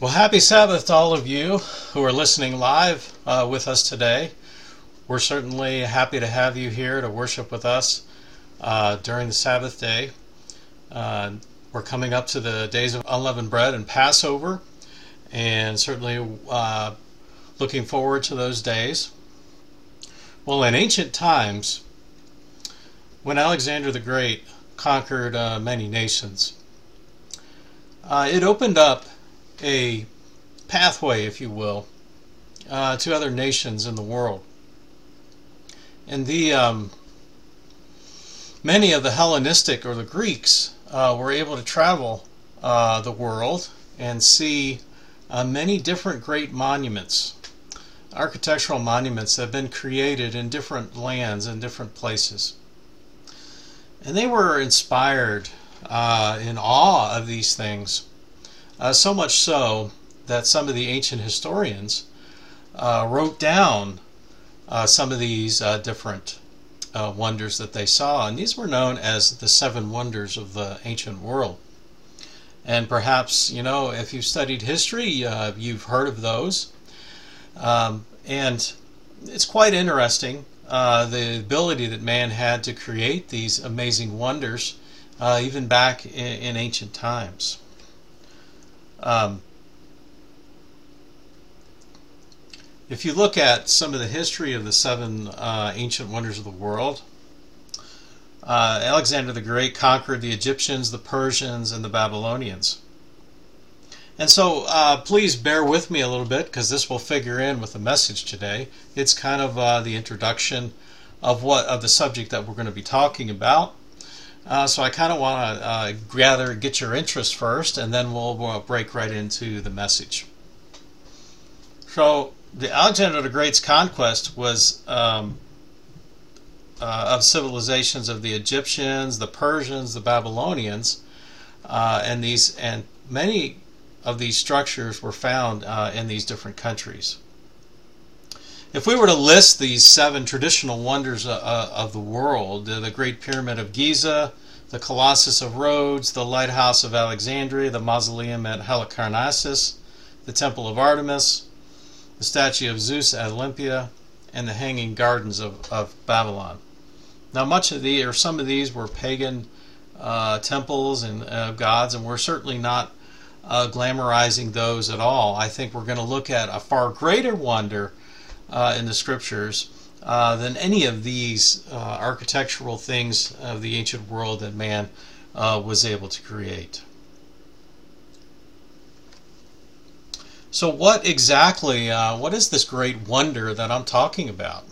Well, happy Sabbath to all of you who are listening live with us today. We're certainly happy to have you here to worship with us during the Sabbath day. We're coming up to the days of unleavened bread and Passover, and certainly looking forward to those days. Well, in ancient times, when Alexander the Great conquered many nations, it opened up a pathway, if you will, to other nations in the world. And many of the Hellenistic or the Greeks were able to travel the world and see many different great monuments, architectural monuments that have been created in different lands and different places. And they were inspired in awe of these things, so much so that some of the ancient historians wrote down some of these different wonders that they saw, and these were known as the seven wonders of the ancient world. And perhaps, you know, if you've studied history, you've heard of those. And it's quite interesting, the ability that man had to create these amazing wonders, even back in ancient times. If you look at some of the history of the seven ancient wonders of the world, Alexander the Great conquered the Egyptians, the Persians, and the Babylonians. And so please bear with me a little bit, because this will figure in with the message today. It's kind of the introduction of the subject that we're going to be talking about. So I kind of want to get your interest first, and then we'll break right into the message. So the Alexander the Great's conquest was of civilizations of the Egyptians, the Persians, the Babylonians, and many of these structures were found in these different countries. If we were to list these seven traditional wonders of the world, the Great Pyramid of Giza, the Colossus of Rhodes, the Lighthouse of Alexandria, the Mausoleum at Halicarnassus, the Temple of Artemis, the statue of Zeus at Olympia, and the Hanging Gardens of Babylon. Now, some of these were pagan temples and gods, and we're certainly not glamorizing those at all. I think we're going to look at a far greater wonder in the scriptures than any of these architectural things of the ancient world that man was able to create. So what exactly, what is this great wonder that I'm talking about?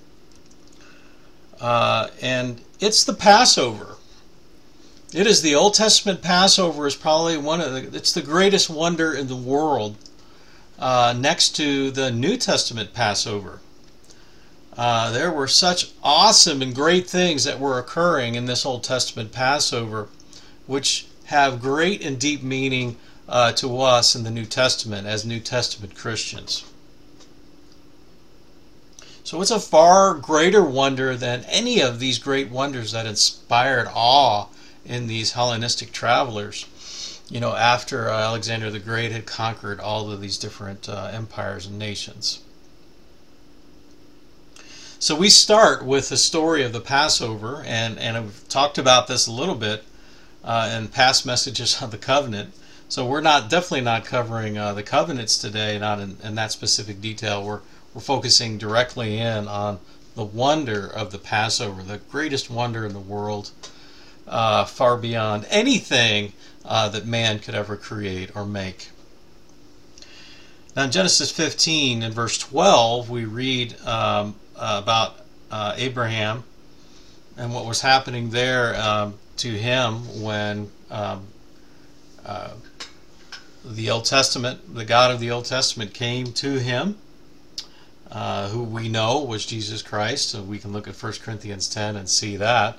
And it's the Passover. It is the Old Testament Passover is probably it's the greatest wonder in the world, next to the New Testament Passover. There were such awesome and great things that were occurring in this Old Testament Passover, which have great and deep meaning to us in the New Testament as New Testament Christians. So it's a far greater wonder than any of these great wonders that inspired awe in these Hellenistic travelers, you know, after Alexander the Great had conquered all of these different empires and nations. So we start with the story of the Passover, and I've talked about this a little bit in past messages on the covenant. So we're definitely not covering the covenants today, not in that specific detail. We're focusing directly in on the wonder of the Passover, the greatest wonder in the world, far beyond anything that man could ever create or make. Now in Genesis 15 and verse 12, we read about Abraham and what was happening there to him when the Old Testament, the God of the Old Testament came to him, who we know was Jesus Christ. So we can look at 1 Corinthians 10 and see that.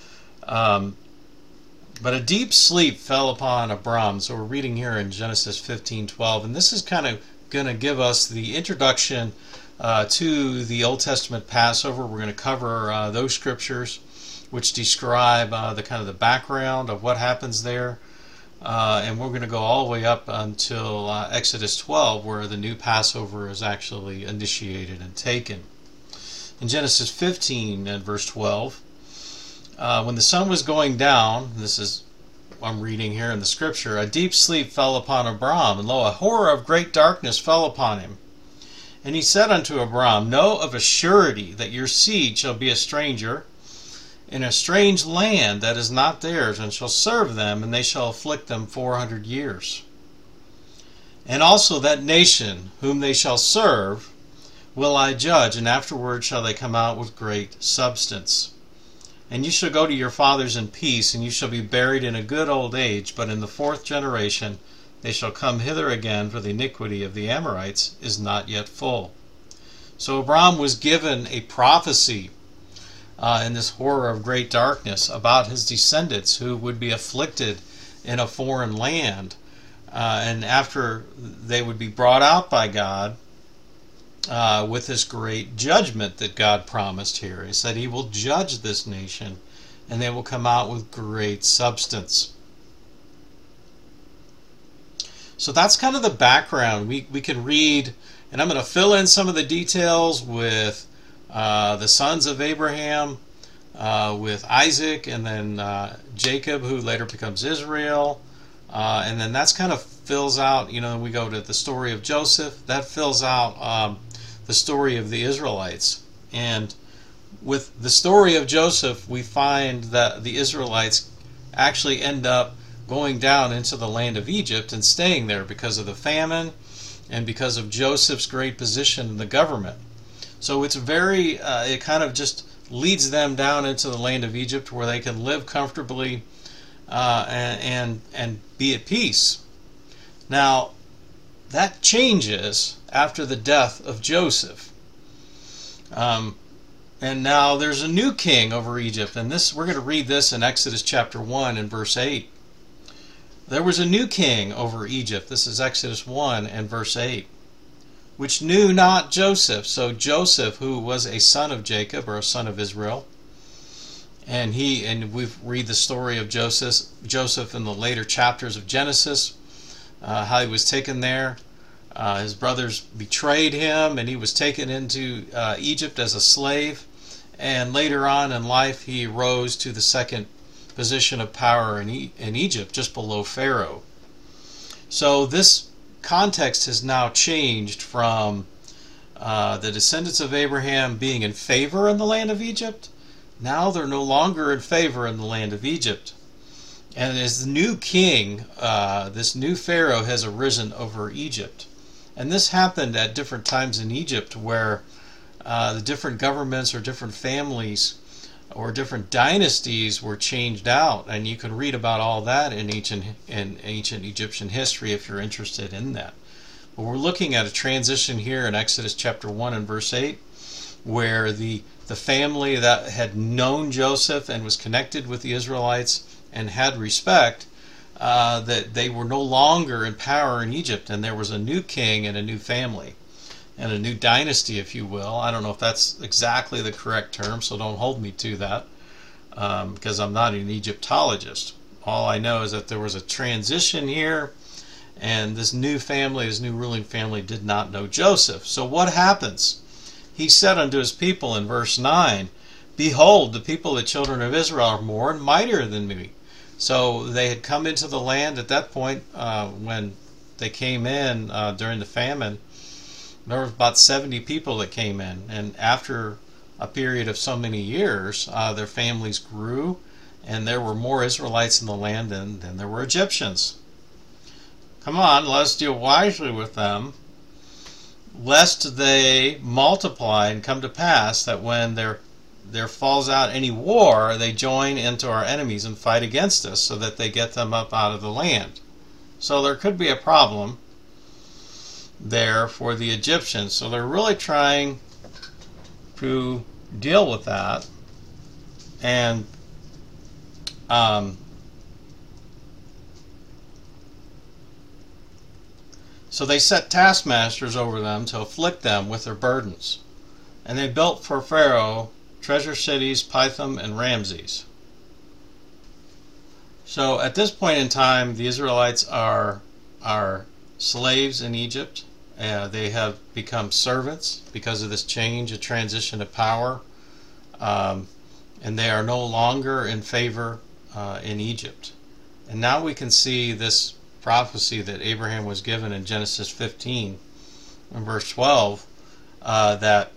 But a deep sleep fell upon Abram. So we're reading here in Genesis 15:12, and this is kind of going to give us the introduction to the Old Testament Passover. We're going to cover those scriptures which describe the kind of the background of what happens there. and we're going to go all the way up until Exodus 12, where the new Passover is actually initiated and taken. In Genesis 15 and verse 12, when the sun was going down, this is I'm reading here in the scripture, a deep sleep fell upon Abram, and lo, a horror of great darkness fell upon him. And he said unto Abram, Know of a surety that your seed shall be a stranger in a strange land that is not theirs, and shall serve them, and they shall afflict them 400 years. And also that nation whom they shall serve will I judge, and afterward shall they come out with great substance. And you shall go to your fathers in peace, and you shall be buried in a good old age, but in the 4th generation they shall come hither again, for the iniquity of the Amorites is not yet full. So Abram was given a prophecy in this horror of great darkness about his descendants who would be afflicted in a foreign land. And after they would be brought out by God with this great judgment that God promised here. He said he will judge this nation and they will come out with great substance. So that's kind of the background. We can read, and I'm going to fill in some of the details with the sons of Abraham, with Isaac, and then Jacob, who later becomes Israel. And then that's kind of fills out, we go to the story of Joseph. That fills out the story of the Israelites. And with the story of Joseph, we find that the Israelites actually end up going down into the land of Egypt and staying there because of the famine and because of Joseph's great position in the government. So it's very, it kind of just leads them down into the land of Egypt where they can live comfortably and be at peace. Now, that changes after the death of Joseph. And now there's a new king over Egypt, and this we're going to read this in Exodus chapter 1 and verse 8. There was a new king over Egypt. This is Exodus 1 and verse 8. Which knew not Joseph. So Joseph, who was a son of Jacob, or a son of Israel, and we read the story of Joseph in the later chapters of Genesis, how he was taken there. His brothers betrayed him, and he was taken into Egypt as a slave. And later on in life, he rose to the second position of power in Egypt, just below Pharaoh. So this context has now changed from the descendants of Abraham being in favor in the land of Egypt. Now they're no longer in favor in the land of Egypt. And as the new king, this new Pharaoh has arisen over Egypt. And this happened at different times in Egypt where the different governments or different families or different dynasties were changed out. And you can read about all that in ancient Egyptian history if you're interested in that. But we're looking at a transition here in Exodus chapter 1 and verse 8 where the family that had known Joseph and was connected with the Israelites and had respect, that they were no longer in power in Egypt, and there was a new king and a new family and a new dynasty, if you will. I don't know if that's exactly the correct term, so don't hold me to that because I'm not an Egyptologist. All I know is that there was a transition here, and this new family, this new ruling family, did not know Joseph. So what happens? He said unto his people in verse 9, Behold, the people, the children of Israel, are more and mightier than me. So they had come into the land at that point when they came in during the famine. There were about 70 people that came in, and after a period of so many years, their families grew, and there were more Israelites in the land than there were Egyptians. Come on, let us deal wisely with them, lest they multiply and come to pass that when there falls out any war, they join into our enemies and fight against us, so that they get them up out of the land. So there could be a problem there for the Egyptians. So they're really trying to deal with that. And so they set taskmasters over them to afflict them with their burdens. And they built for Pharaoh treasure cities, Pithom and Ramses. So at this point in time, the Israelites are slaves in Egypt. They have become servants because of this change, a transition of power, and they are no longer in favor in Egypt. And now we can see this prophecy that Abraham was given in Genesis 15, in verse 12, that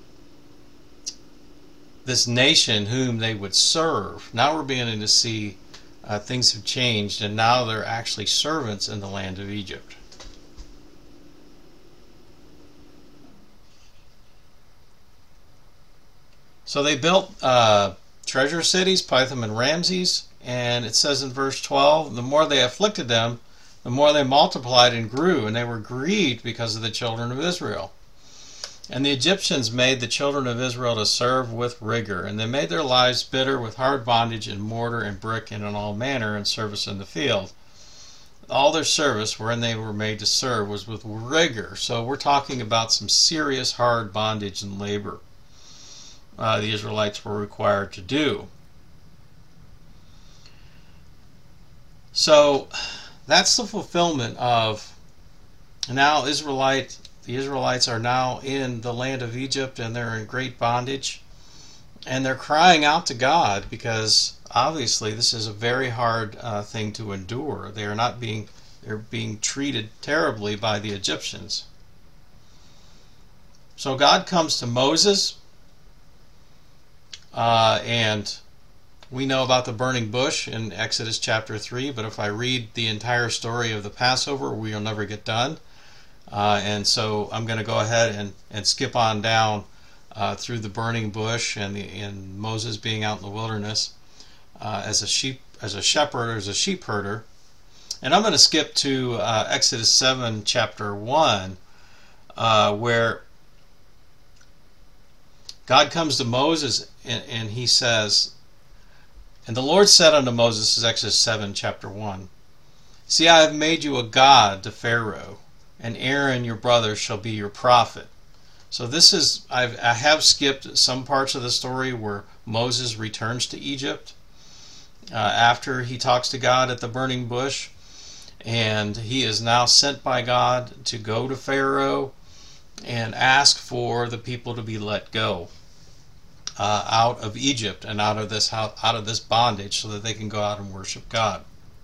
this nation whom they would serve, now we're beginning to see things have changed, and now they're actually servants in the land of Egypt. So they built treasure cities, Pithom and Ramses, and it says in verse 12, the more they afflicted them, the more they multiplied and grew, and they were grieved because of the children of Israel. And the Egyptians made the children of Israel to serve with rigor, and they made their lives bitter with hard bondage in mortar and brick and in all manner and service in the field. All their service wherein they were made to serve was with rigor. So we're talking about some serious hard bondage and labor the Israelites were required to do. So that's the fulfillment of now the Israelites are now in the land of Egypt, and they're in great bondage, and they're crying out to God because obviously this is a very hard thing to endure. They're being treated terribly by the Egyptians. So God comes to Moses, and we know about the burning bush in Exodus chapter 3, but if I read the entire story of the Passover, we'll never get done. And so I'm going to go ahead and skip on down through the burning bush and Moses being out in the wilderness as a shepherd or as a sheep herder. And I'm going to skip to Exodus 7 chapter 1 where God comes to Moses and he says, and the Lord said unto Moses, this is Exodus 7 chapter 1, see, I have made you a god to Pharaoh, and Aaron your brother shall be your prophet. So this is, I have skipped some parts of the story where Moses returns to Egypt after he talks to God at the burning bush, and he is now sent by God to go to Pharaoh and ask for the people to be let go out of Egypt and out of this bondage, so that they can go out and worship God.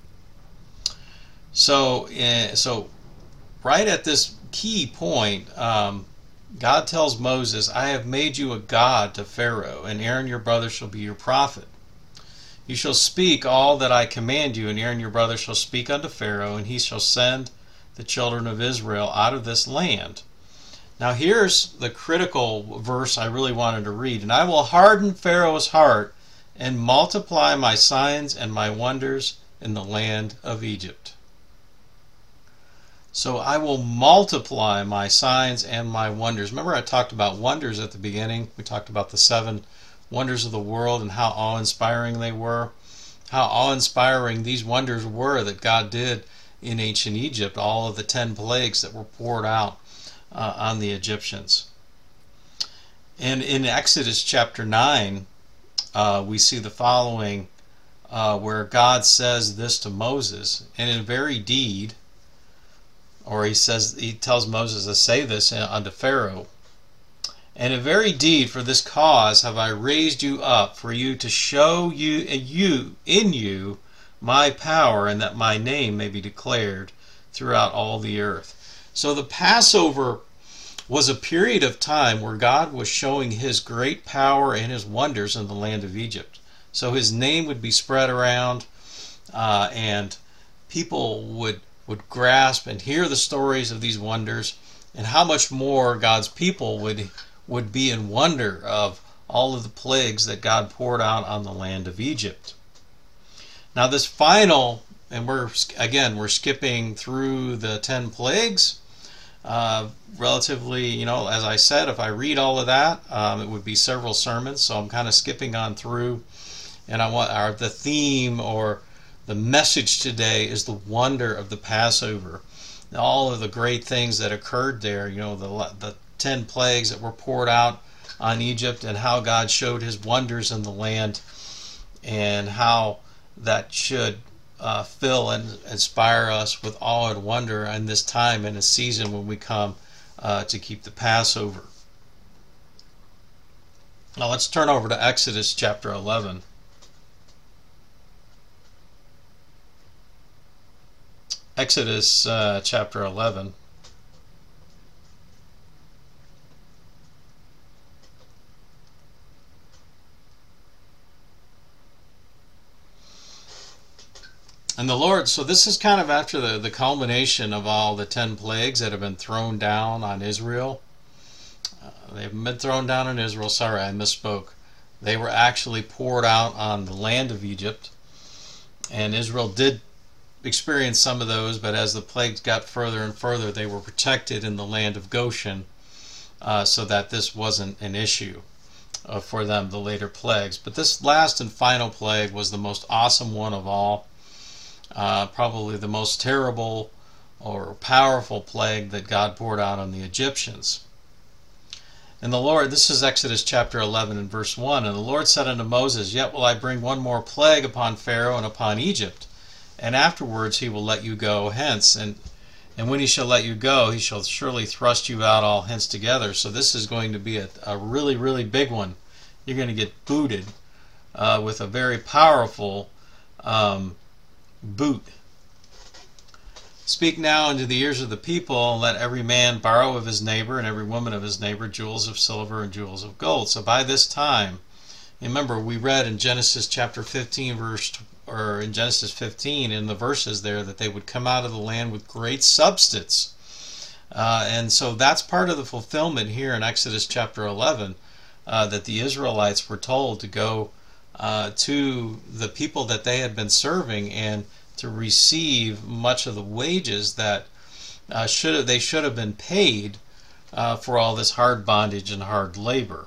So right at this key point, God tells Moses, I have made you a god to Pharaoh, and Aaron your brother shall be your prophet. You shall speak all that I command you, and Aaron your brother shall speak unto Pharaoh, and he shall send the children of Israel out of this land. Now here's the critical verse I really wanted to read. And I will harden Pharaoh's heart and multiply my signs and my wonders in the land of Egypt. So I will multiply my signs and my wonders. Remember I talked about wonders at the beginning. We talked about the 7 wonders of the world and how awe-inspiring they were. How awe-inspiring these wonders were that God did in ancient Egypt. All of the 10 plagues that were poured out on the Egyptians. And in Exodus chapter 9, we see the following, where God says this to Moses, and in very deed, or he tells Moses to say this unto Pharaoh, and in very deed for this cause have I raised you up, for you to show in you my power, and that my name may be declared throughout all the earth. So the Passover was a period of time where God was showing his great power and his wonders in the land of Egypt. So his name would be spread around, and people would grasp and hear the stories of these wonders, and how much more God's people would be in wonder of all of the plagues that God poured out on the land of Egypt. Now this final, and we're skipping through the 10 plagues, relatively, as I said, if I read all of that, it would be several sermons, so I'm kind of skipping on through, and the theme or the message today is the wonder of the Passover. All of the great things that occurred there, the 10 plagues that were poured out on Egypt, and how God showed his wonders in the land, and how that should fill and inspire us with awe and wonder in this time and a season when we come to keep the Passover. Now let's turn over to Exodus chapter 11. Exodus chapter 11. And the Lord, so this is kind of after the culmination of all the 10 plagues that have been thrown down on Israel. They've been thrown down on Israel. Sorry, I misspoke. They were actually poured out on the land of Egypt. And Israel did experience some of those, but as the plagues got further and further, they were protected in the land of Goshen, so that this wasn't an issue for them, the later plagues. But this last and final plague was the most awesome one of all. Probably the most terrible or powerful plague that God poured out on the Egyptians. And the Lord, this is Exodus chapter 11 and verse 1, and the Lord said unto Moses, Yet will I bring one more plague upon Pharaoh and upon Egypt, and afterwards he will let you go hence. And when he shall let you go, he shall surely thrust you out all hence together. So this is going to be a really, really big one. You're going to get booted with a very powerful boot. Speak now unto the ears of the people, and let every man borrow of his neighbor and every woman of his neighbor jewels of silver and jewels of gold. So by this time, remember we read in Genesis chapter 15 in Genesis 15 in the verses there that they would come out of the land with great substance. And so that's part of the fulfillment here in Exodus chapter 11, that the Israelites were told to go to the people that they had been serving and to receive much of the wages that they should have been paid for all this hard bondage and hard labor.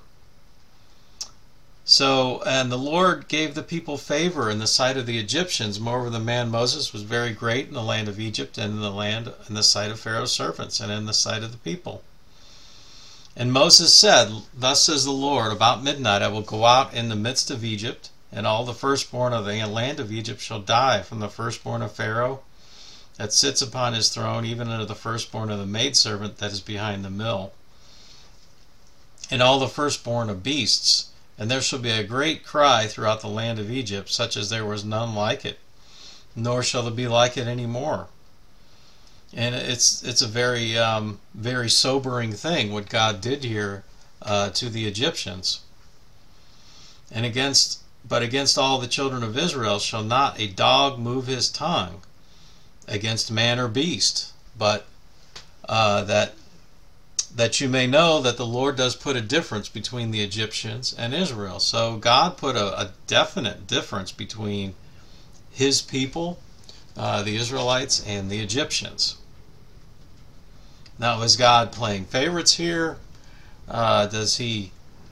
So, and the Lord gave the people favor in the sight of the Egyptians. Moreover, the man Moses was very great in the land of Egypt and in the sight of Pharaoh's servants and in the sight of the people. And Moses said, Thus says the Lord, about midnight I will go out in the midst of Egypt, and all the firstborn of the land of Egypt shall die, from the firstborn of Pharaoh that sits upon his throne, even unto the firstborn of the maidservant that is behind the mill, and all the firstborn of beasts. And there shall be a great cry throughout the land of Egypt, such as there was none like it, nor shall there be like it any more. And it's a very very sobering thing what God did here to the Egyptians. And against all the children of Israel shall not a dog move his tongue against man or beast, but that you may know that the Lord does put a difference between the Egyptians and Israel. So God put a definite difference between his people, the Israelites, and the Egyptians. Now, is God playing favorites here? Does he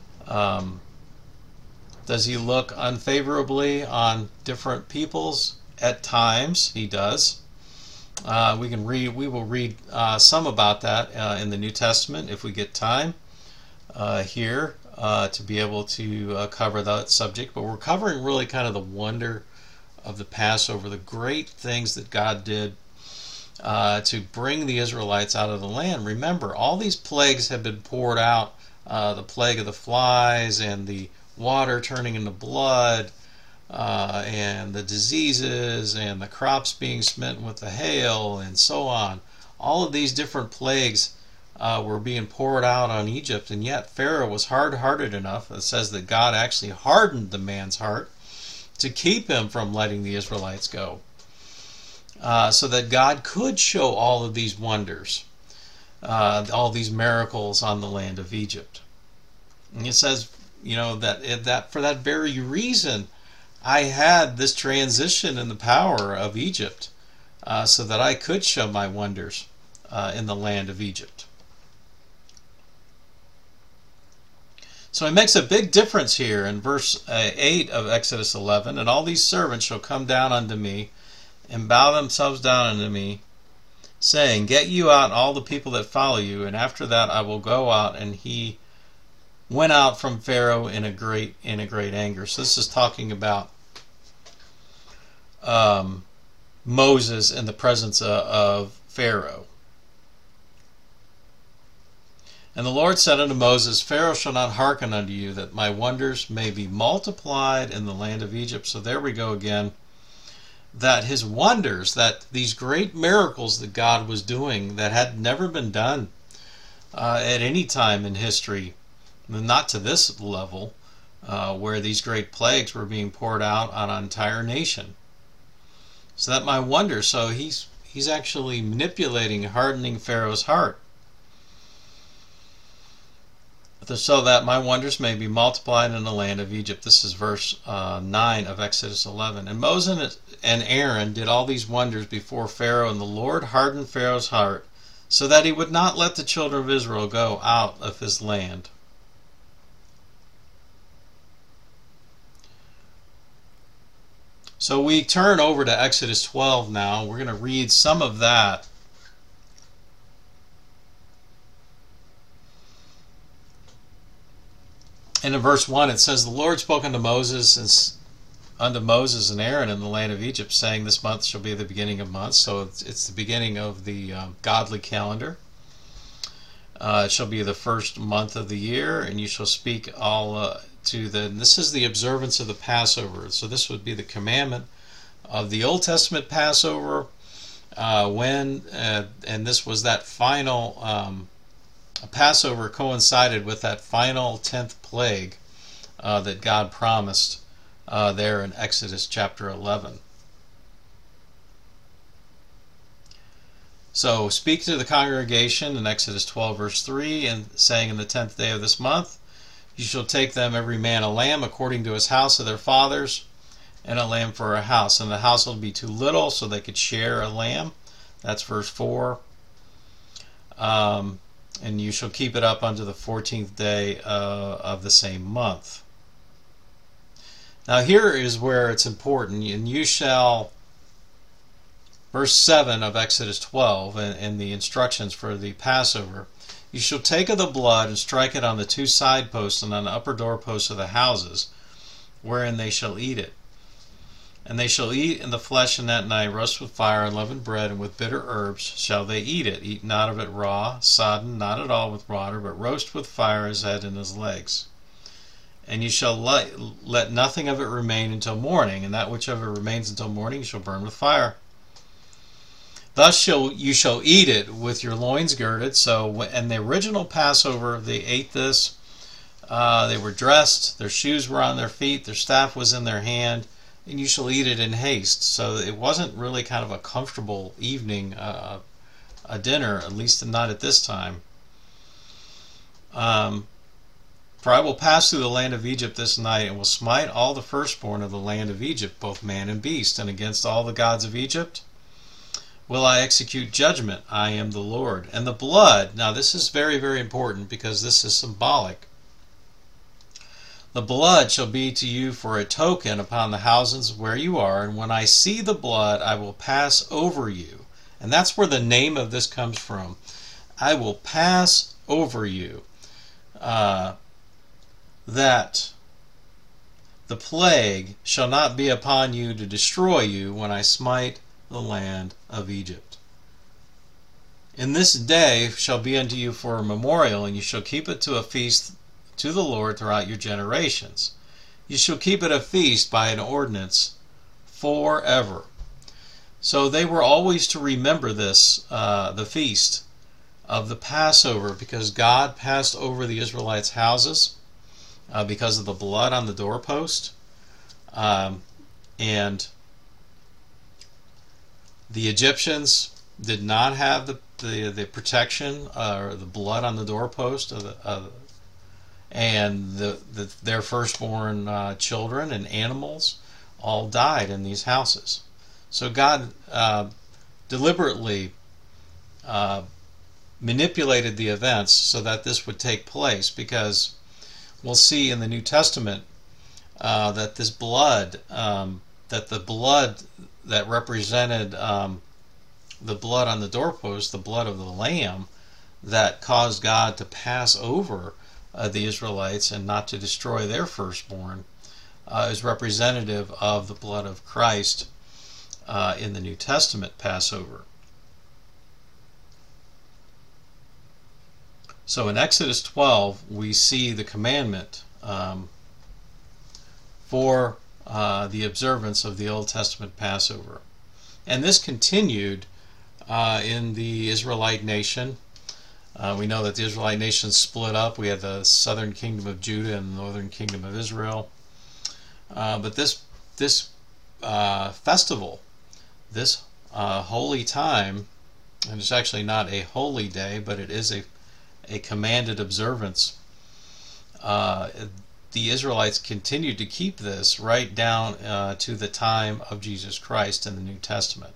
look unfavorably on different peoples? At times, he does. We will read some about that in the New Testament if we get time here to be able to cover that subject. But we're covering really kind of the wonder of the Passover, the great things that God did to bring the Israelites out of the land. Remember, all these plagues have been poured out, the plague of the flies and the water turning into blood, and the diseases and the crops being smitten with the hail and so on. All of these different plagues were being poured out on Egypt, and yet Pharaoh was hard-hearted enough. It says that God actually hardened the man's heart to keep him from letting the Israelites go, so that God could show all of these wonders, all these miracles on the land of Egypt. And it says, you know, that for that very reason I had this transition in the power of Egypt, so that I could show my wonders in the land of Egypt. So it makes a big difference here in verse 8 of Exodus 11. And all these servants shall come down unto me, and bow themselves down unto me, saying, Get you out all the people that follow you, and after that I will go out. And he went out from Pharaoh in a great anger. So this is talking about Moses in the presence of Pharaoh. And the Lord said unto Moses, Pharaoh shall not hearken unto you, that my wonders may be multiplied in the land of Egypt. So there we go again. That his wonders, that these great miracles that God was doing that had never been done at any time in history, not to this level, where these great plagues were being poured out on an entire nation. So that my wonder, so he's actually manipulating, hardening Pharaoh's heart, so that my wonders may be multiplied in the land of Egypt. This is verse 9 of Exodus 11. And Moses and Aaron did all these wonders before Pharaoh, and the Lord hardened Pharaoh's heart, so that he would not let the children of Israel go out of his land. So we turn over to Exodus 12 now. We're going to read some of that. And in verse 1 it says, The Lord spoke unto Moses and Aaron in the land of Egypt, saying, This month shall be the beginning of months. So it's the beginning of the godly calendar. It shall be the first month of the year, and you shall speak all to the... This is the observance of the Passover. So this would be the commandment of the Old Testament Passover, and this was that final... Passover coincided with that final 10th plague that God promised there in Exodus chapter 11. So speak to the congregation in Exodus 12 verse 3, and saying, In the 10th day of this month you shall take them every man a lamb according to his house of their fathers, and a lamb for a house. And the house will be too little so they could share a lamb. That's verse 4. And you shall keep it up unto the 14th day of the same month. Now here is where it's important. And you shall, verse 7 of Exodus 12, and the instructions for the Passover, you shall take of the blood and strike it on the two side posts and on the upper door posts of the houses, wherein they shall eat it. And they shall eat in the flesh in that night, roast with fire, unleavened bread, and with bitter herbs shall they eat it. Eat not of it raw, sodden, not at all with water, but roast with fire his head and his legs. And you shall let nothing of it remain until morning, and that which of it remains until morning you shall burn with fire. Thus you shall eat it with your loins girded. So, in the original Passover, they ate this. They were dressed, their shoes were on their feet, their staff was in their hand, and you shall eat it in haste. So it wasn't really kind of a comfortable evening, a dinner, at least not at this time. For I will pass through the land of Egypt this night, and will smite all the firstborn of the land of Egypt, both man and beast, and against all the gods of Egypt will I execute judgment. I am the Lord. And the blood, now this is very, very important, because this is symbolic. The blood shall be to you for a token upon the houses where you are, and when I see the blood, I will pass over you. And that's where the name of this comes from. I will pass over you. That the plague shall not be upon you to destroy you when I smite the land of Egypt. In this day shall be unto you for a memorial, and you shall keep it to a feast to the Lord throughout your generations. You shall keep it a feast by an ordinance forever. So they were always to remember this, the feast of the Passover, because God passed over the Israelites' houses because of the blood on the doorpost. And the Egyptians did not have the protection or the blood on the doorpost and their firstborn children and animals all died in these houses. So God deliberately manipulated the events so that this would take place, because we'll see in the New Testament that this blood, that the blood that represented the blood on the doorpost, the blood of the Lamb, that caused God to pass over the Israelites and not to destroy their firstborn, is representative of the blood of Christ in the New Testament Passover. So in Exodus 12, we see the commandment for the observance of the Old Testament Passover. And this continued in the Israelite nation. We know that the Israelite nation split up. We had the southern kingdom of Judah and the northern kingdom of Israel. But this festival, this holy time, and it's actually not a holy day, but it is a commanded observance. The Israelites continued to keep this right down to the time of Jesus Christ in the New Testament.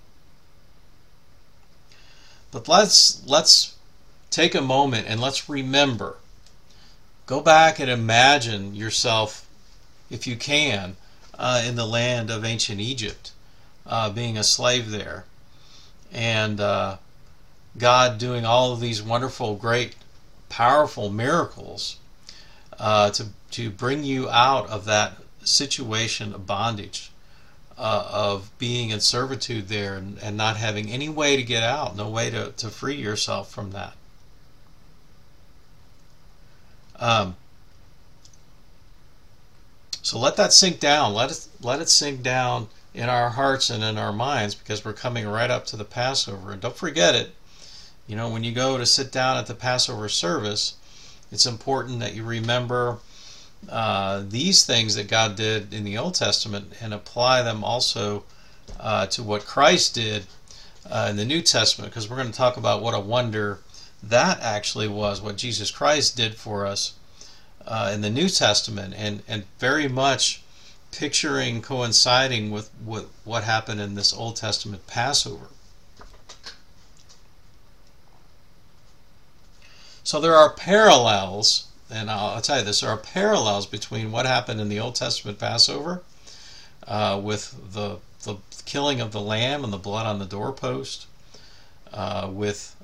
But let's take a moment and let's remember. Go back and imagine yourself, if you can, in the land of ancient Egypt, being a slave there, and God doing all of these wonderful, great, powerful miracles to bring you out of that situation of bondage, of being in servitude there and not having any way to get out, no way to free yourself from that. So let that sink down. Let it sink down in our hearts and in our minds, because we're coming right up to the Passover. And don't forget it. You know, when you go to sit down at the Passover service, it's important that you remember these things that God did in the Old Testament and apply them also to what Christ did in the New Testament, because we're going to talk about what a wonder that actually was, what Jesus Christ did for us in the New Testament, and very much picturing, coinciding with what happened in this Old Testament Passover. So there are parallels, and I'll tell you this, there are parallels between what happened in the Old Testament Passover with the killing of the lamb and the blood on the doorpost, with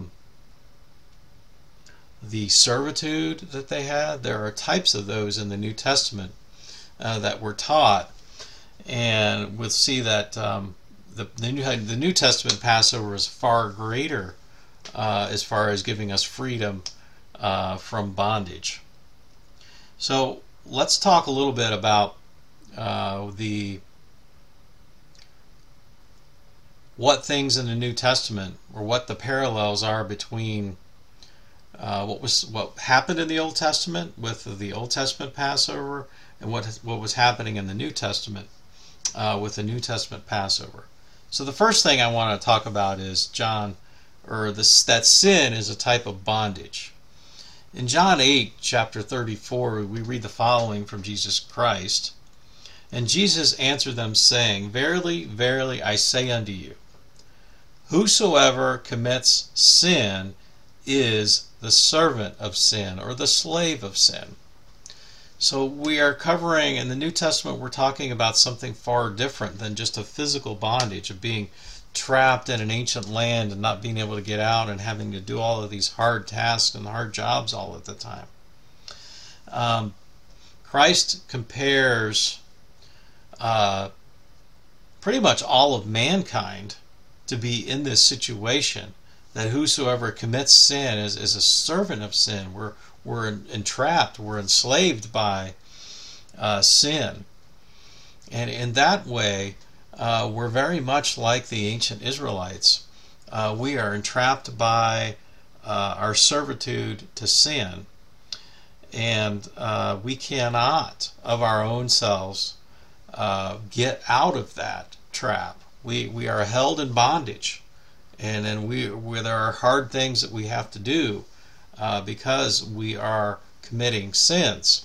the servitude that they had. There are types of those in the New Testament that were taught, and we'll see that the New Testament Passover is far greater as far as giving us freedom from bondage. So let's talk a little bit about what things in the New Testament, or what the parallels are between what happened in the Old Testament with the Old Testament Passover, and what was happening in the New Testament with the New Testament Passover. So the first thing I want to talk about is that sin is a type of bondage. In John 8, chapter 34, we read the following from Jesus Christ. And Jesus answered them, saying, Verily, verily, I say unto you, whosoever commits sin is the servant of sin, or the slave of sin. So we are covering, in the New Testament, we're talking about something far different than just a physical bondage of being trapped in an ancient land and not being able to get out and having to do all of these hard tasks and hard jobs all at the time. Christ compares pretty much all of mankind to be in this situation, that whosoever commits sin is a servant of sin. We're entrapped, we're enslaved by sin. And in that way, we're very much like the ancient Israelites. We are entrapped by our servitude to sin, and we cannot of our own selves get out of that trap. We are held in bondage, and then there are hard things that we have to do because we are committing sins.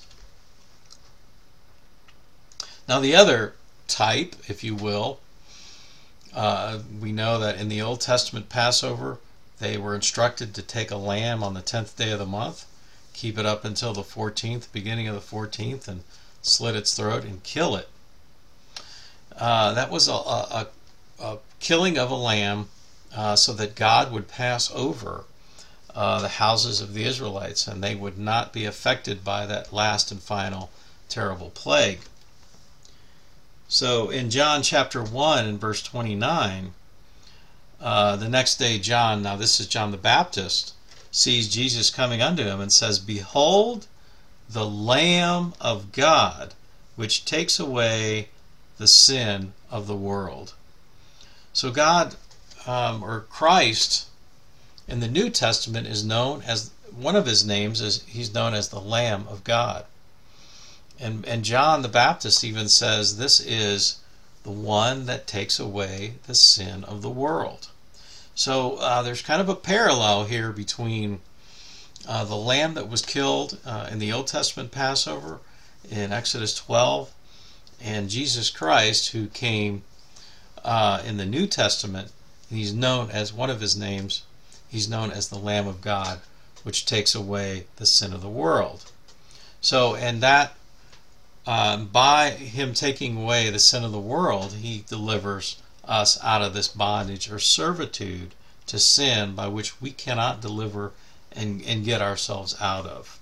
Now the other type, if you will, we know that in the Old Testament Passover, they were instructed to take a lamb on the 10th day of the month, keep it up until the 14th, beginning of the 14th, and slit its throat and kill it. That was a killing of a lamb so that God would pass over the houses of the Israelites, and they would not be affected by that last and final terrible plague. So in John chapter 1 and verse 29, the next day John, now this is John the Baptist, sees Jesus coming unto him and says, "Behold, the Lamb of God, which takes away the sin of the world." So God, or Christ, in the New Testament is known as, one of his names is, he's known as the Lamb of God. And John the Baptist even says, this is the one that takes away the sin of the world. So there's kind of a parallel here between the lamb that was killed in the Old Testament Passover in Exodus 12 and Jesus Christ, who came in the New Testament. He's known as, one of his names, he's known as the Lamb of God, which takes away the sin of the world. So, and that by him taking away the sin of the world, he delivers us out of this bondage or servitude to sin, by which we cannot deliver and get ourselves out of.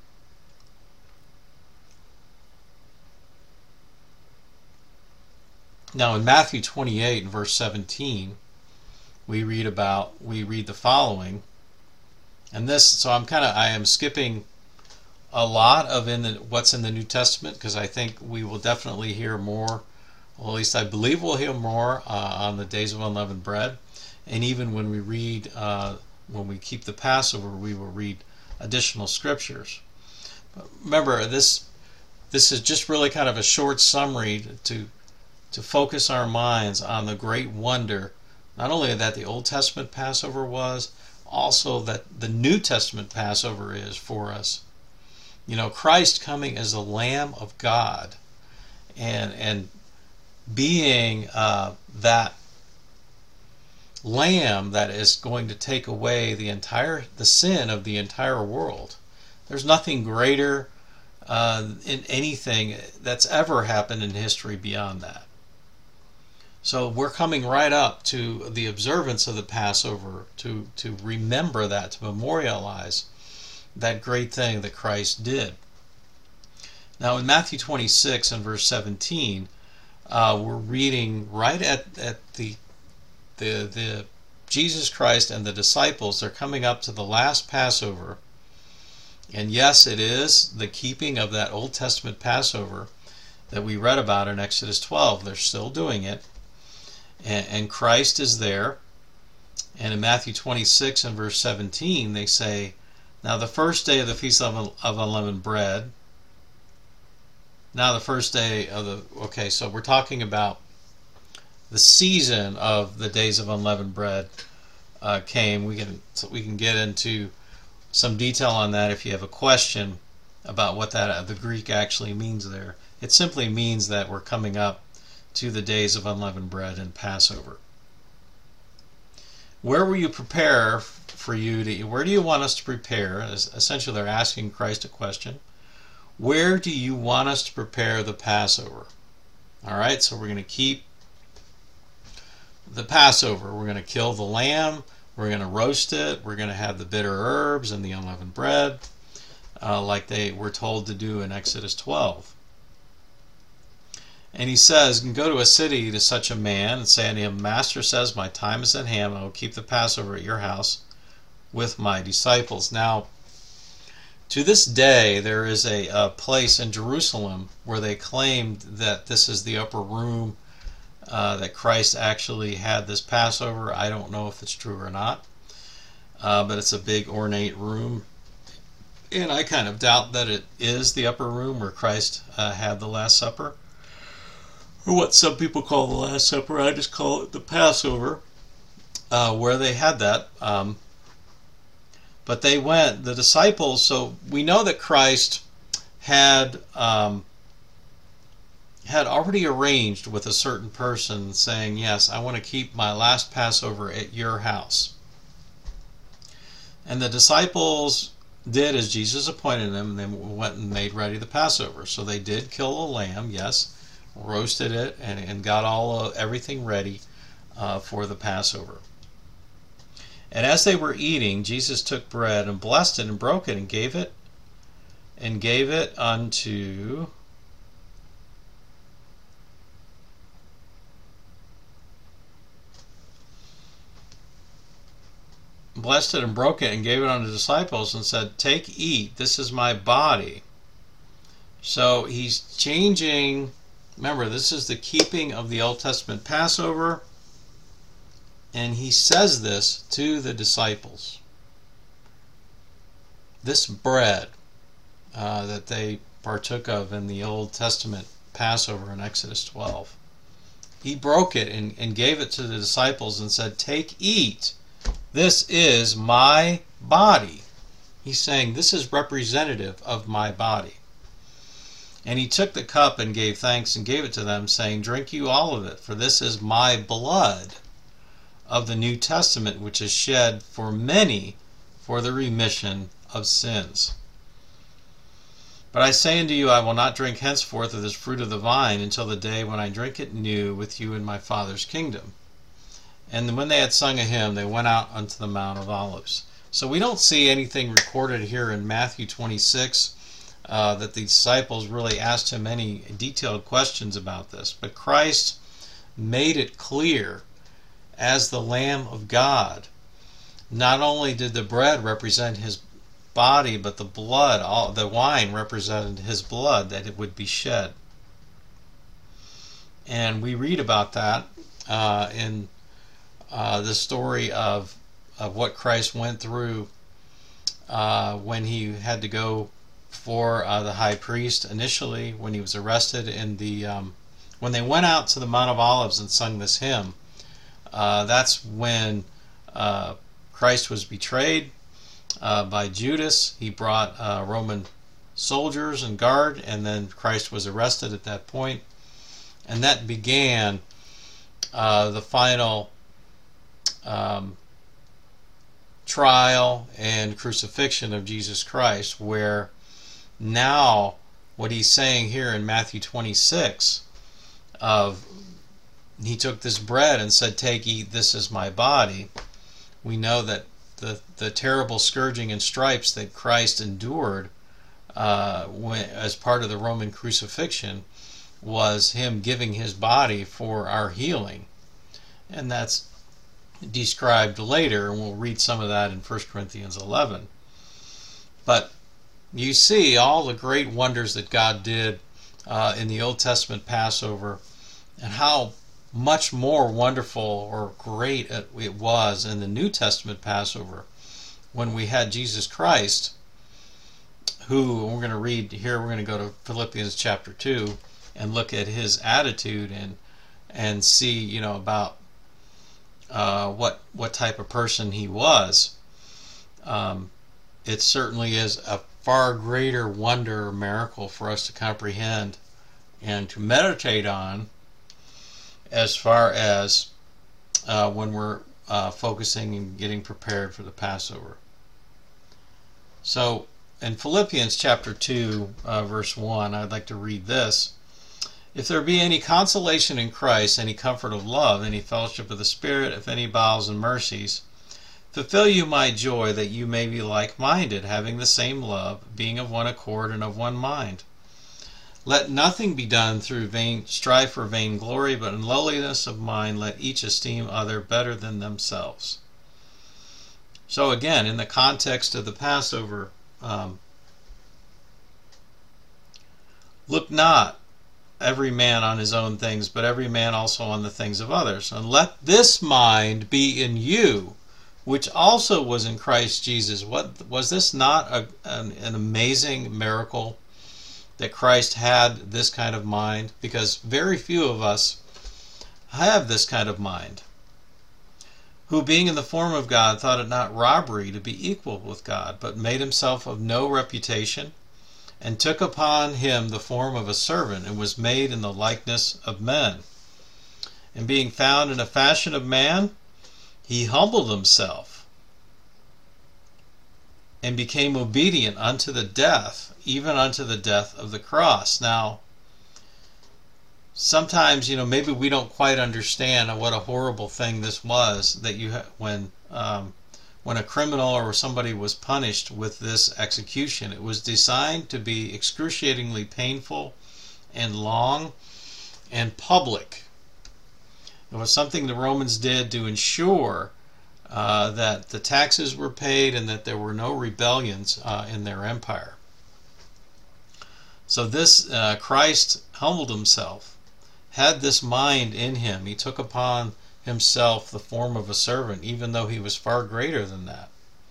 Now in Matthew 28 and verse 17, we read the following, and this, so I am skipping a lot of what's in the New Testament, because I think we will definitely hear more, well, at least I believe we'll hear more on the days of unleavened bread, and even when we read, when we keep the Passover, we will read additional scriptures. But remember, this is just really kind of a short summary to focus our minds on the great wonder, not only that the Old Testament Passover was, also that the New Testament Passover is for us. You know, Christ coming as the Lamb of God, and being that Lamb that is going to take away the sin of the entire world. There's nothing greater in anything that's ever happened in history beyond that. So we're coming right up to the observance of the Passover to remember that, to memorialize that great thing that Christ did. Now in Matthew 26 and verse 17, we're reading right at the Jesus Christ and the disciples. They're coming up to the last Passover, and yes, it is the keeping of that Old Testament Passover that we read about in Exodus 12. They're still doing it, and Christ is there. And in Matthew 26 and verse 17, they say, "Now the first day of the Feast of Unleavened Bread." Now the first day of the, okay, so we're talking about the season of the days of unleavened bread came. We can get into some detail on that if you have a question about what that the Greek actually means there. It simply means that we're coming up to the days of unleavened bread and Passover. Where will you prepare for you to? Where do you want us to prepare? Essentially, they're asking Christ a question. Where do you want us to prepare the Passover? All right, so we're going to keep the Passover. We're going to kill the lamb. We're going to roast it. We're going to have the bitter herbs and the unleavened bread, like they were told to do in Exodus 12. And he says, "And go to a city to such a man and say unto him, Master says, my time is at hand. I will keep the Passover at your house with my disciples." Now, to this day, there is a place in Jerusalem where they claimed that this is the upper room, that Christ actually had this Passover. I don't know if it's true or not, but it's a big ornate room. And I kind of doubt that it is the upper room where Christ had the Last Supper, or what some people call the Last Supper. I just call it the Passover, where they had that. But they went, the disciples, so we know that Christ had already arranged with a certain person, saying, yes, I want to keep my last Passover at your house. And the disciples did as Jesus appointed them, and they went and made ready the Passover. So they did kill a lamb, yes, roasted it, and got everything ready for the Passover. And as they were eating, Jesus took bread and blessed it and broke it and gave it unto blessed it and broke it and gave it unto the disciples and said, "Take, eat, this is my body." So he's changing. Remember, this is the keeping of the Old Testament Passover, and he says this to the disciples. This bread that they partook of in the Old Testament Passover in Exodus 12, he broke it and gave it to the disciples and said, "Take, eat, this is my body." He's saying this is representative of my body. And he took the cup and gave thanks and gave it to them, saying, "Drink you all of it, for this is my blood of the New Testament, which is shed for many for the remission of sins. But I say unto you, I will not drink henceforth of this fruit of the vine until the day when I drink it new with you in my Father's kingdom." And when they had sung a hymn, they went out unto the Mount of Olives. So we don't see anything recorded here in Matthew 26 that the disciples really asked him any detailed questions about this. But Christ made it clear as the Lamb of God. Not only did the bread represent his body, but the blood, the wine represented his blood, that it would be shed. And we read about that in the story of what Christ went through when he had to go for the high priest initially, when he was arrested in the when they went out to the Mount of Olives and sung this hymn. That's when Christ was betrayed by Judas. He brought Roman soldiers and guard, and then Christ was arrested at that point. And that began the final trial and crucifixion of Jesus Christ, where now what he's saying here in Matthew 26 of he took this bread and said, "Take, eat, this is my body." We know that the terrible scourging and stripes that Christ endured as part of the Roman crucifixion was him giving his body for our healing. And that's described later, and we'll read some of that in 1 Corinthians 11. But you see all the great wonders that God did in the Old Testament Passover, and how much more wonderful or great it was in the New Testament Passover when we had Jesus Christ, who we're going to read here. We're going to go to Philippians chapter 2 and look at his attitude and see, about what type of person he was. It certainly is a far greater wonder or miracle for us to comprehend and to meditate on, as far as when we're focusing and getting prepared for the Passover. So in Philippians chapter 2 verse 1, I'd like to read this. "If there be any consolation in Christ, any comfort of love, any fellowship of the Spirit, if any bowels and mercies, fulfill you my joy, that you may be like-minded, having the same love, being of one accord and of one mind. Let nothing be done through strife for vain glory, but in lowliness of mind let each esteem other better than themselves." So again, in the context of the Passover, look not every man on his own things, but every man also on the things of others. And let this mind be in you, which also was in Christ Jesus. What was this not an amazing miracle that Christ had this kind of mind? Because very few of us have this kind of mind. "Who being in the form of God thought it not robbery to be equal with God, but made himself of no reputation, and took upon him the form of a servant, and was made in the likeness of men. And being found in a fashion of man, he humbled himself, and became obedient unto the death, even unto the death of the cross." Now, sometimes, maybe we don't quite understand what a horrible thing this was, that when a criminal or somebody was punished with this execution, it was designed to be excruciatingly painful and long and public. It was something the Romans did to ensure that the taxes were paid, and that there were no rebellions in their empire. So this Christ humbled himself, had this mind in him. He took upon himself the form of a servant, even though he was far greater than that.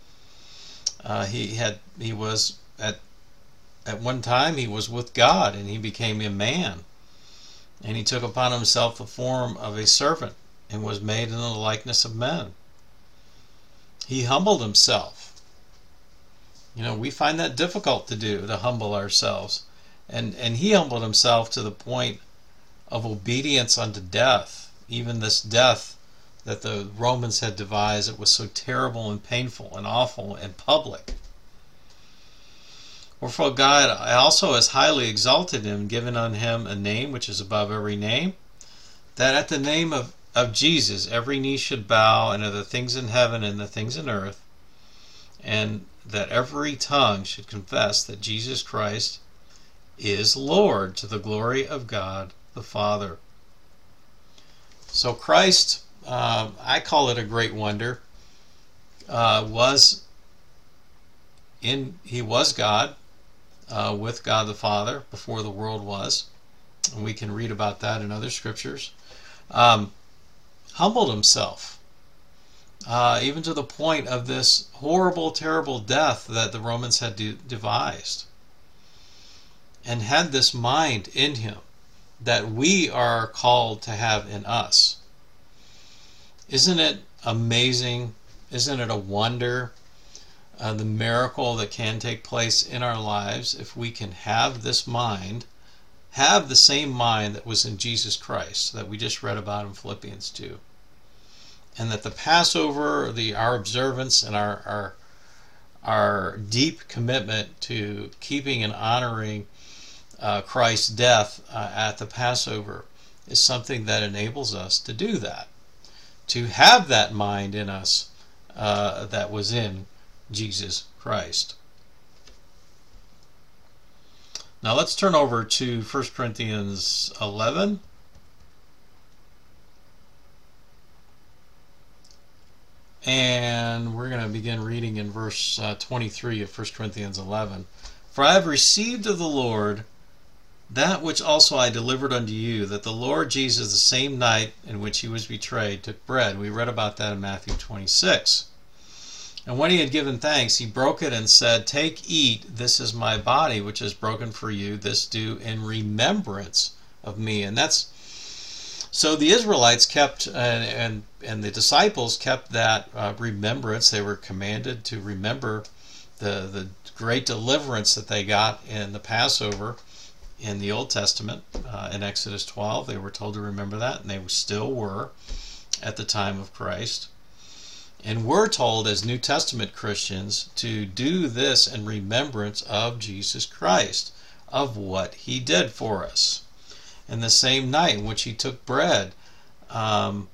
He was at one time he was with God, and he became a man, and he took upon himself the form of a servant, and was made in the likeness of men. He humbled himself. We find that difficult to do, to humble ourselves. And he humbled himself to the point of obedience unto death, even this death that the Romans had devised. It was so terrible and painful and awful and public. Wherefore God also has highly exalted him, given unto him a name which is above every name, that at the name of Jesus every knee should bow, and of the things in heaven and the things in earth, and that every tongue should confess that Jesus Christ is Lord, to the glory of God the Father. So Christ, I call it a great wonder, he was God, with God the Father before the world was, and we can read about that in other scriptures. Humbled himself, even to the point of this horrible, terrible death that the Romans had devised, and had this mind in him that we are called to have in us. Isn't it amazing? Isn't it a wonder, the miracle that can take place in our lives if we can have this mind, have the same mind that was in Jesus Christ that we just read about in Philippians 2. And that the Passover, our observance, and our deep commitment to keeping and honoring Christ's death at the Passover is something that enables us to do that, to have that mind in us that was in Jesus Christ. Now let's turn over to 1 Corinthians 11. And we're going to begin reading in verse 23 of 1 Corinthians 11. For I have received of the Lord that which also I delivered unto you, that the Lord Jesus, the same night in which he was betrayed, took bread. We read about that in Matthew 26. And when he had given thanks, he broke it and said, Take, eat, this is my body, which is broken for you. This do in remembrance of me. And that's so the Israelites kept, and the disciples kept that remembrance. They were commanded to remember the great deliverance that they got in the Passover in the Old Testament. In Exodus 12, they were told to remember that, and they still were at the time of Christ. And we're told as New Testament Christians to do this in remembrance of Jesus Christ, of what he did for us. And the same night in which he took bread and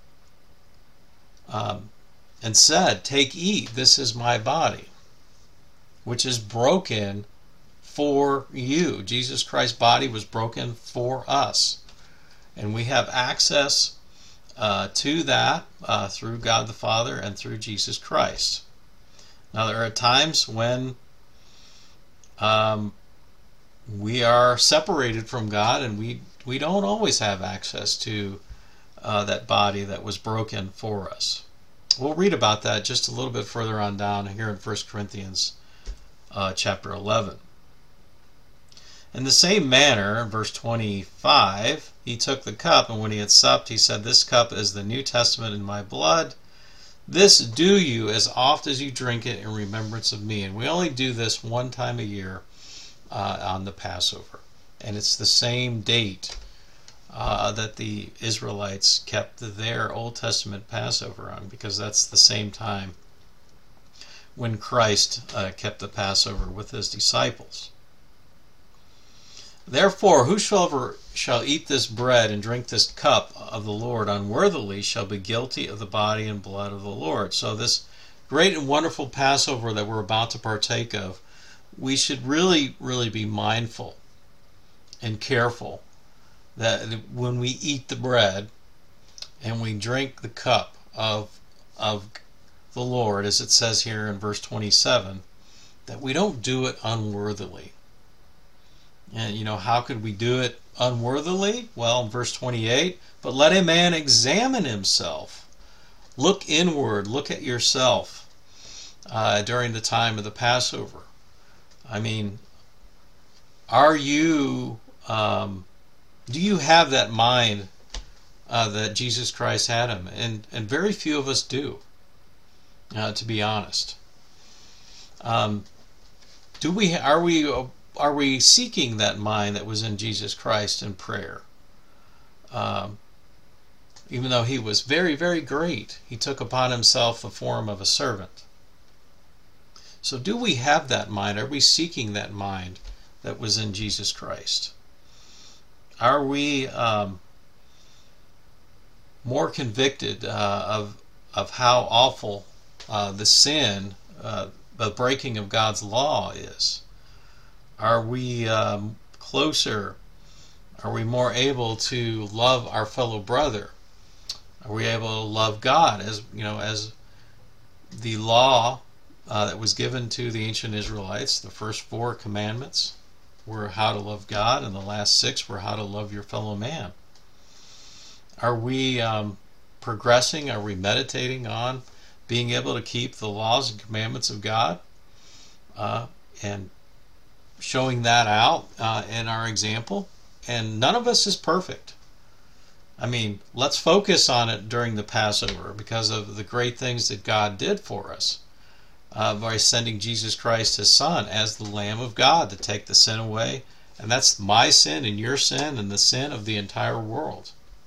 said, Take, eat, this is my body, which is broken for you. Jesus Christ's body was broken for us. And we have access to that through God the Father and through Jesus Christ. Now there are times when we are separated from God, and we don't always have access to that body that was broken for us. We'll read about that just a little bit further on down here in 1 Corinthians chapter 11. In the same manner, verse 25, he took the cup, and when he had supped, he said, This cup is the New Testament in my blood. This do you as oft as you drink it in remembrance of me. And we only do this one time a year on the Passover. And it's the same date that the Israelites kept their Old Testament Passover on, because that's the same time when Christ kept the Passover with his disciples. Therefore, whosoever shall eat this bread and drink this cup of the Lord unworthily shall be guilty of the body and blood of the Lord. So this great and wonderful Passover that we're about to partake of, we should really, really be mindful and careful that when we eat the bread and we drink the cup of the Lord, as it says here in verse 27, that we don't do it unworthily. And how could we do it unworthily? Well, in verse 28, but let a man examine himself. Look inward, look at yourself during the time of the Passover. I mean, do you have that mind that Jesus Christ had him? And very few of us do, to be honest. Are we seeking that mind that was in Jesus Christ in prayer? Even though he was very, very great, he took upon himself the form of a servant. So do we have that mind? Are we seeking that mind that was in Jesus Christ? Are we more convicted of how awful the sin, the breaking of God's law is? Are we closer? Are we more able to love our fellow brother? Are we able to love God as the law that was given to the ancient Israelites? The first 4 commandments were how to love God, and the last 6 were how to love your fellow man. Are we progressing? Are we meditating on being able to keep the laws and commandments of God and showing that out in our example? And none of us is perfect. I mean, let's focus on it during the Passover because of the great things that God did for us by sending Jesus Christ, his Son, as the Lamb of God to take the sin away. And that's my sin and your sin and the sin of the entire world.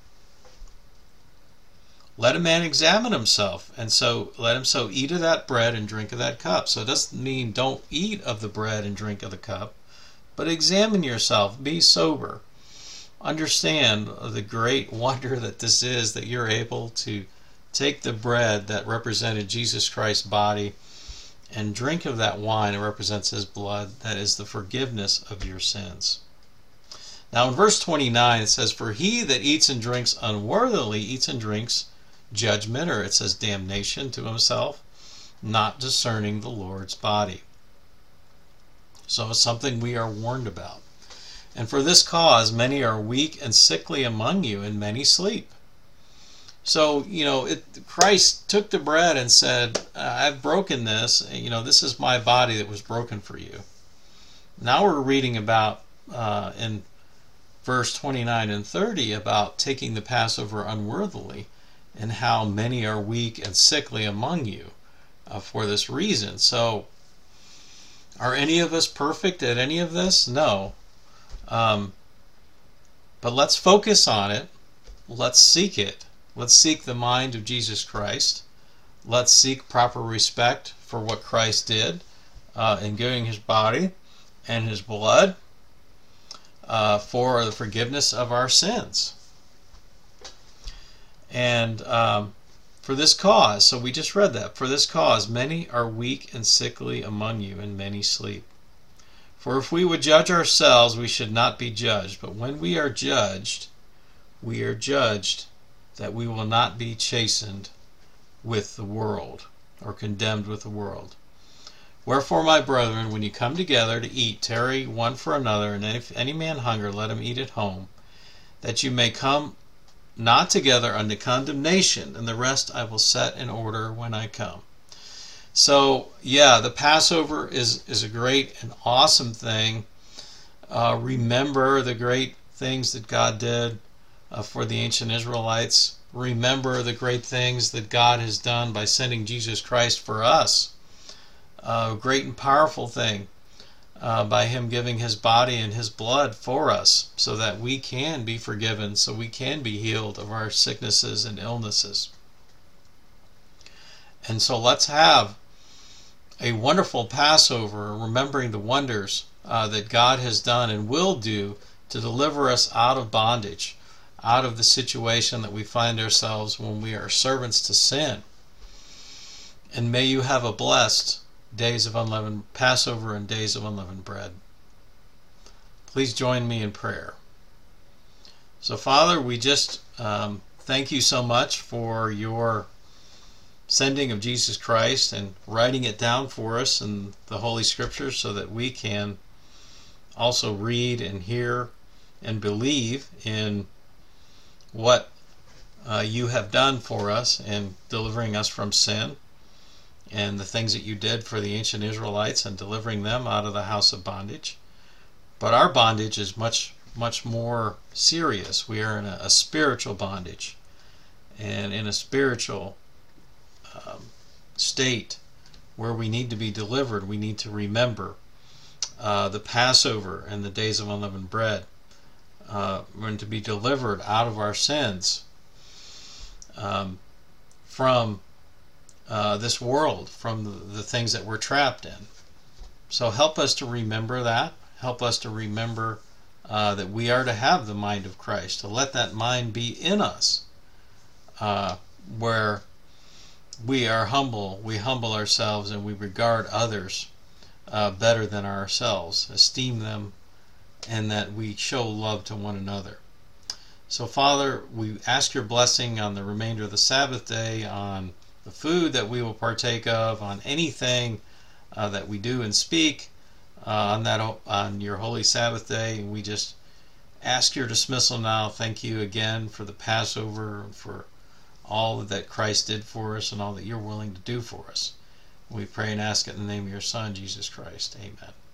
Let a man examine himself, and so let him so eat of that bread and drink of that cup. So it doesn't mean don't eat of the bread and drink of the cup, but examine yourself, be sober. Understand the great wonder that this is, that you're able to take the bread that represented Jesus Christ's body and drink of that wine that represents his blood, that is the forgiveness of your sins. Now in verse 29 it says, for he that eats and drinks unworthily eats and drinks judgment, or it says damnation, to himself, not discerning the Lord's body. So it's something we are warned about. And for this cause many are weak and sickly among you, and many sleep. So, Christ took the bread and said, I've broken this. This is my body that was broken for you. Now we're reading about, in verse 29 and 30, about taking the Passover unworthily, and how many are weak and sickly among you for this reason. So, are any of us perfect at any of this? No. But let's focus on it. Let's seek it. Let's seek the mind of Jesus Christ. Let's seek proper respect for what Christ did in giving his body and his blood for the forgiveness of our sins. And for this cause, so we just read that, for this cause many are weak and sickly among you, and many sleep. For if we would judge ourselves, we should not be judged. But when we are judged that we will not be chastened with the world, or condemned with the world. Wherefore, my brethren, when you come together to eat, tarry one for another, and if any man hunger, let him eat at home, that you may come not together unto condemnation, and the rest I will set in order when I come. So, yeah, the Passover is a great and awesome thing. Remember the great things that God did for the ancient Israelites. Remember the great things that God has done by sending Jesus Christ for us. A great and powerful thing by him giving his body and his blood for us so that we can be forgiven, so we can be healed of our sicknesses and illnesses. And so let's have a wonderful Passover, remembering the wonders that God has done and will do to deliver us out of bondage, out of the situation that we find ourselves when we are servants to sin. And may you have a blessed days of unleavened Passover and days of unleavened bread. Please join me in prayer. So, Father, we just thank you so much for your sending of Jesus Christ and writing it down for us in the Holy Scriptures so that we can also read and hear and believe in what you have done for us in delivering us from sin, and the things that you did for the ancient Israelites and delivering them out of the house of bondage. But our bondage is much, much more serious. We are in a spiritual bondage, and in a spiritual state where we need to be delivered. We need to remember the Passover and the days of unleavened bread. We're to be delivered out of our sins from this world, from the things that we're trapped in. So help us to remember that. Help us to remember that we are to have the mind of Christ, to let that mind be in us, where we are humble, we humble ourselves, and we regard others better than ourselves, esteem them, and that we show love to one another. So Father, we ask your blessing on the remainder of the Sabbath day, on the food that we will partake of, on anything that we do and speak on your holy Sabbath day. And we just ask your dismissal now. Thank you again for the Passover, and for all that Christ did for us and all that you're willing to do for us. We pray and ask it in the name of your Son, Jesus Christ. Amen.